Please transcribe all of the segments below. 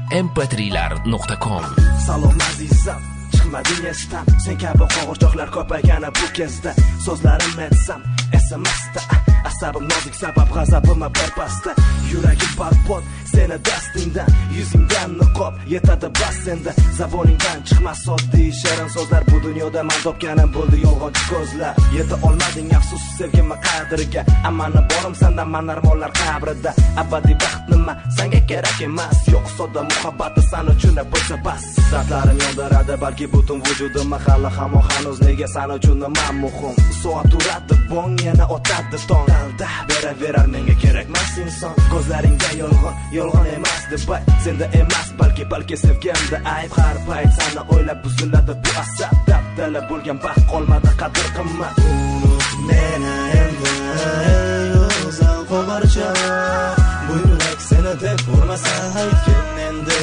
mp3lar.com. Salom azizam, chiqmading esdan. Sen kabi qo'g'irchoqlar ko'paygani bu kezda. So'zlarimni aytsam SMSda, asabim nozik sabab g'azabim barpasda. Yuragim barbod seni dastingdan, yuzingdan niqob yetadi bas senda. Zaboningdan chiqmas oddiy shirin so'zlar. Bu dunyoda men topganim bo'ldi yolg'onchi ko'zlar. Yeta olmading afsus sevgimni qadriga. Ammani borim sendan men armonlar qabrida. Abadiy baxt nima senga kerak emas. Yo'q sodda muhabbati sen uchun bo'lsa bas. Dardlarim yondiradi balki butun vujudim. Hali ham hanuz nega sen uchun nima muhim. Soat uradi bong yana o'tadi tong. Alda beraverar menga kerakmas inson. Ko'zlaringda yolg'on emas deb senda emas balki sevgimda ayb. Har payt seni o'ylab buziladi bu asab. Dabdala bo'lgan baxt qolmadi qadr qimmat. Meni endi go'zal qo'g'irchoq, bu yurak seni deb urmasa aytgin endi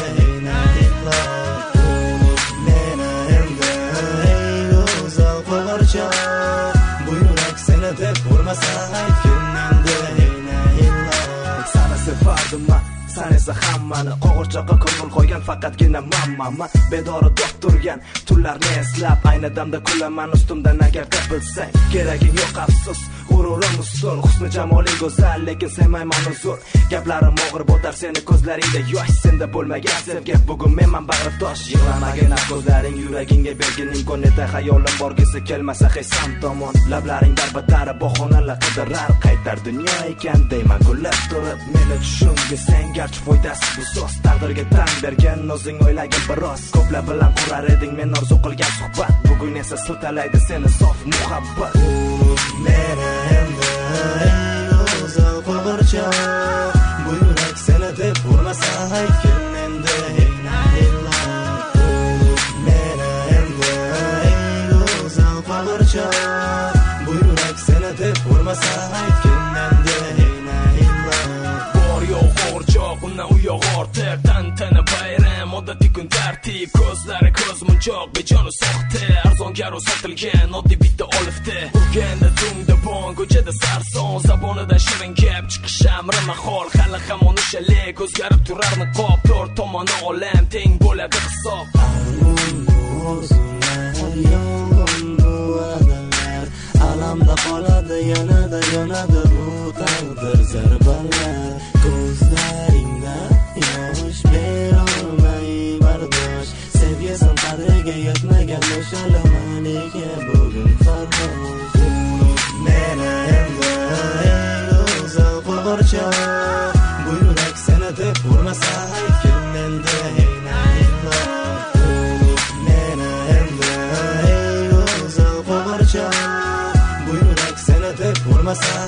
Meni endi go'zal qo'g'irchoq, bu yurak seni deb urmasa aytgin endi Seni sevardim men, sen esa hammani. Qo'g'irchoqqa ko'ngil qo'ygan faqatgina mammama. Bedori do'q turgan tunlarni eslab, ayni damda kulaman ustimdan agarda bilsang. Keraging yo'q afsus, g'ururim ustun. Husni jamoling go'zal, lekin sevmayman uzr. Gaplarim og'ir botar seni ko'zlaringda yosh. Senda bo'lmagan sevgi bugun menman bag'ritosh. Yig'lamagin ko'zlaring yuragingga bergin imkoniyat. Xayolim borgisi kelmasa hesam tomon. Lablaring darbatari bahonalar qidirar. Qaytar dunyo ekan deyman kullab turib. Meni tushungi sen garchi foydasiz bu so'z. Taqdirga tan bergan o'zing o'ylagin biroz. Ko'plar bilan qurar eding men orzu qilgan suhbat. Bugun esa siltalaydi seni sof muhabbat. Meni endi go'zal qo'g'irchoq, bu yurak seni deb urmasa aytgin endi Meni endi go'zal qo'g'irchoq, bu yurak seni deb urmasa aytgin endi Undan u yoq ortiq tantana bayram odatiy kun tartib ko'zlari ko'z munchoq bejonu soxta arzongaru sotilgan oddiy bitta olifta urganda tungda bong ko'chada sarson zabonidan shirin gap chiqish amri mahol hali hamon o'shalik o'zgarib turar niqob to'rt tomoni olam teng bo'ladi hisob alamda qoladi yanada yonadi bu taqdir zarbalar ko'zlaringda yosh berolmay bardosh sevgisan qadriga yetmagan o'shalamaniga bugun fardosh meni endi go'zal qo'g'irchoq bu yurak seni deb urmasa aytgin endi meni endi go'zal qo'g'irchoq bu yurak seni deb urmasa